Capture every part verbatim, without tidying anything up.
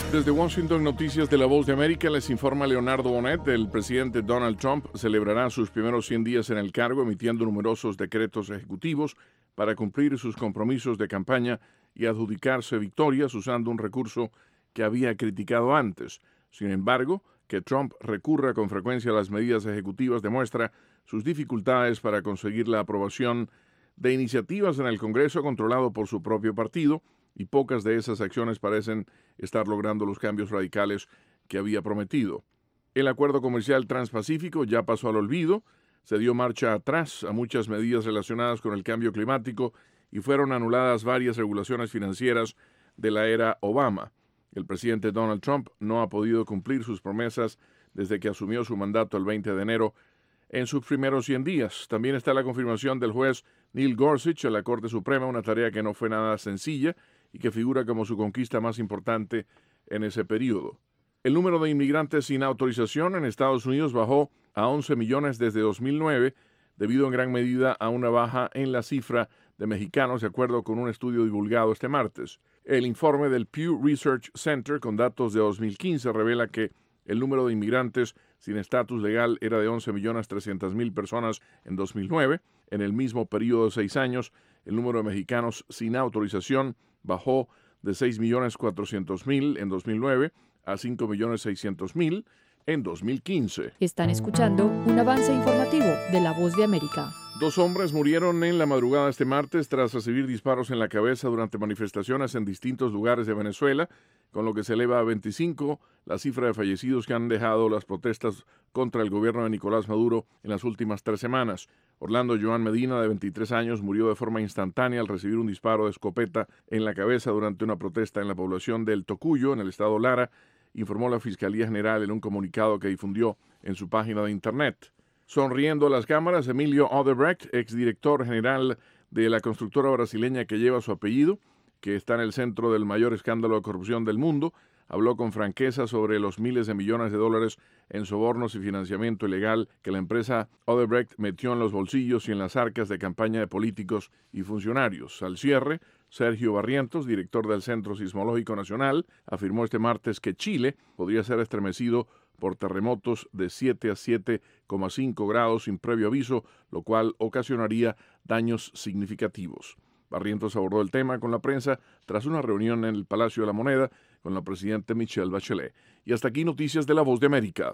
Desde Washington, Noticias de La Voz de América, les informa Leonardo Bonet. El presidente Donald Trump celebrará sus primeros cien días en el cargo emitiendo numerosos decretos ejecutivos para cumplir sus compromisos de campaña y adjudicarse victorias usando un recurso que había criticado antes. Sin embargo, que Trump recurra con frecuencia a las medidas ejecutivas demuestra sus dificultades para conseguir la aprobación de iniciativas en el Congreso controlado por su propio partido, y pocas de esas acciones parecen estar logrando los cambios radicales que había prometido. El acuerdo comercial transpacífico ya pasó al olvido, se dio marcha atrás a muchas medidas relacionadas con el cambio climático y fueron anuladas varias regulaciones financieras de la era Obama. El presidente Donald Trump no ha podido cumplir sus promesas desde que asumió su mandato el veinte de enero en sus primeros cien días. También está la confirmación del juez Neil Gorsuch a la Corte Suprema, una tarea que no fue nada sencilla y que figura como su conquista más importante en ese periodo. El número de inmigrantes sin autorización en Estados Unidos bajó a once millones desde dos mil nueve, debido en gran medida a una baja en la cifra de mexicanos, de acuerdo con un estudio divulgado este martes. El informe del Pew Research Center con datos de dos mil quince revela que el número de inmigrantes sin estatus legal era de once millones trescientas mil personas en dos mil nueve. En el mismo periodo de seis años, el número de mexicanos sin autorización bajó de seis millones cuatrocientos mil en dos mil nueve a cinco millones seiscientos mil en dos mil quince. Están escuchando un avance informativo de La Voz de América. Dos hombres murieron en la madrugada este martes tras recibir disparos en la cabeza durante manifestaciones en distintos lugares de Venezuela, con lo que se eleva a veinticinco la cifra de fallecidos que han dejado las protestas contra el gobierno de Nicolás Maduro en las últimas tres semanas. Orlando Joan Medina, de veintitrés años, murió de forma instantánea al recibir un disparo de escopeta en la cabeza durante una protesta en la población del Tocuyo, en el estado Lara, informó la Fiscalía General en un comunicado que difundió en su página de Internet. Sonriendo a las cámaras, Emilio Odebrecht, exdirector general de la constructora brasileña que lleva su apellido, que está en el centro del mayor escándalo de corrupción del mundo, habló con franqueza sobre los miles de millones de dólares en sobornos y financiamiento ilegal que la empresa Odebrecht metió en los bolsillos y en las arcas de campaña de políticos y funcionarios. Al cierre, Sergio Barrientos, director del Centro Sismológico Nacional, afirmó este martes que Chile podría ser estremecido por terremotos de siete a siete coma cinco grados sin previo aviso, lo cual ocasionaría daños significativos. Barrientos abordó el tema con la prensa tras una reunión en el Palacio de la Moneda con la presidenta Michelle Bachelet. Y hasta aquí Noticias de La Voz de América.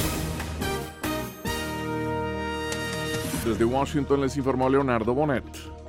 Desde Washington les informó Leonardo Bonet.